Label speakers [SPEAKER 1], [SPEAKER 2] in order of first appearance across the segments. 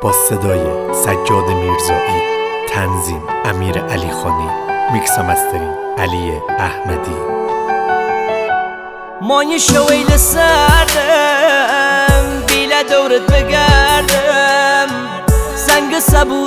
[SPEAKER 1] با صدای سجاد میرزایی، تنظیم امیر علی خانی، میکس و مسترینگ علی احمدی.
[SPEAKER 2] مانی شویل سردم بیله دورت بگردم، زنگ صبور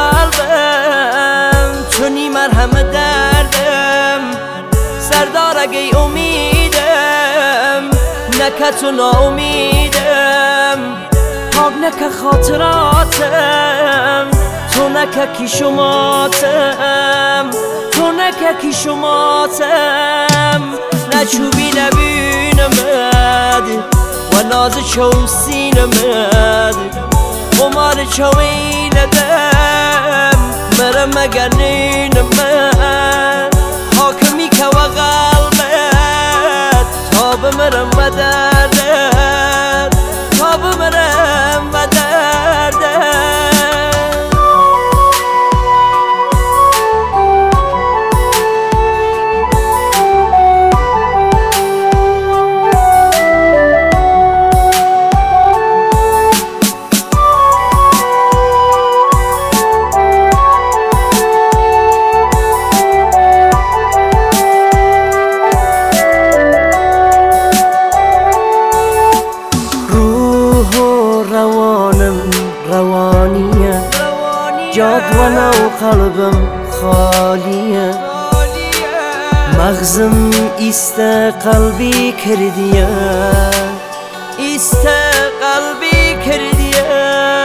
[SPEAKER 2] قلبم چونی مرهم دردم، سردار اگه امیدم نکه تو ناامیدم، پاک نکه خاطراتم تو نکه کی شماتم، تو نکه کی شماتم، نچوبی لبینمد و ناز چوسینمد قمار چویلدم مرم مگر نینمد حاکمی که و قلبت تا بمرم و دردت تا بمرم و دردت. روانیه جادوانه و قلبم خالیه، مغزم ایست قلبی کردیه، ایست قلبی کردیه،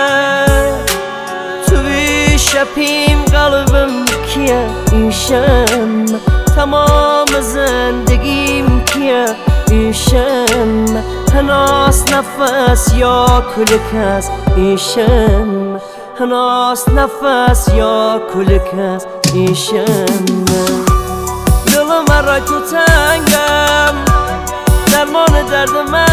[SPEAKER 2] توی شپیم قلبم کیه ایشم، تمام زندگیم کیه ایشم، هناس نفس یا کل کس ایشم، هناس نفس یا کل کس ایشم، دلم را تو تنگم درمان درد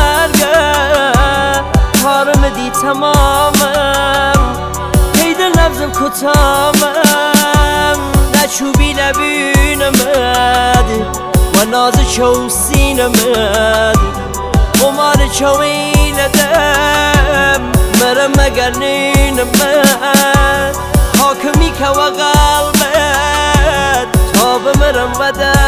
[SPEAKER 2] مرگم، کارم دی تمامم پیدا نبزم کتامم، نچوبی لبینمد و ناز چوسینمد قمار چویلدم مرم مگر نینمد حاکمی که و قلبت تا بمرم و